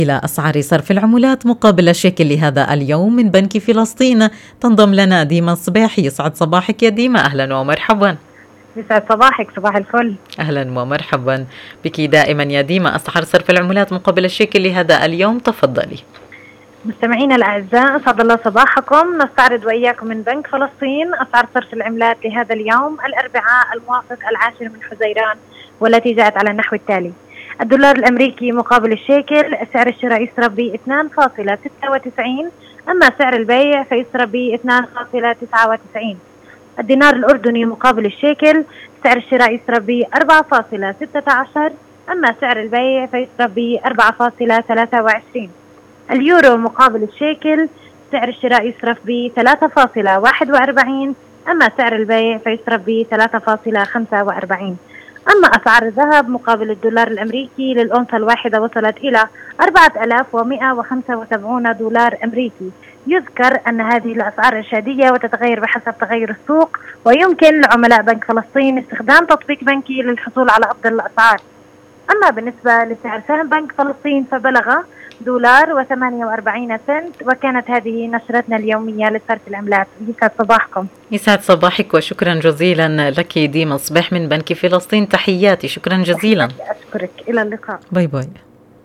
إلى أسعار صرف العملات مقابل الشيكل لهذا اليوم من بنك فلسطين تنضم لنا ديما صباحي. يسعد صباحك يا ديما، أهلا ومرحبا. يسعد صباحك، صباح الفل. أهلا ومرحبا بك دائما يا ديما. أسعار صرف العملات مقابل الشيكل لهذا اليوم، تفضلي. مستمعينا الأعزاء، أسعد الله صباحكم. نستعرض وإياكم من بنك فلسطين أسعار صرف العملات لهذا اليوم الأربعاء الموافق 10 من حزيران، والتي جاءت على النحو التالي: الدولار الأمريكي مقابل الشيكل سعر الشراء يسرى ب 2.96، أما سعر البيع فيسرى ب 2.99. الدينار الأردني مقابل الشيكل سعر الشراء يسرى ب 4.16، أما سعر البيع فيسرى ب 4.23. اليورو مقابل الشيكل سعر الشراء يصرف ب 3.41، أما سعر البيع فيصرف ب 3.45. أما أسعار الذهب مقابل الدولار الأمريكي للأونصة الواحدة وصلت إلى 4175 دولار أمريكي. يذكر أن هذه الأسعار إرشادية وتتغير بحسب تغير السوق، ويمكن لعملاء بنك فلسطين استخدام تطبيق بنكي للحصول على أفضل الأسعار. أما بالنسبة لسعر سهم بنك فلسطين فبلغ $1.48، وكانت هذه نشرتنا اليومية لصرف العملات. يسعد صباحكم. يسعد صباحك، وشكرا جزيلا لك ديما صباح من بنك فلسطين. تحياتي، شكرا جزيلا. أشكرك، إلى اللقاء. باي باي.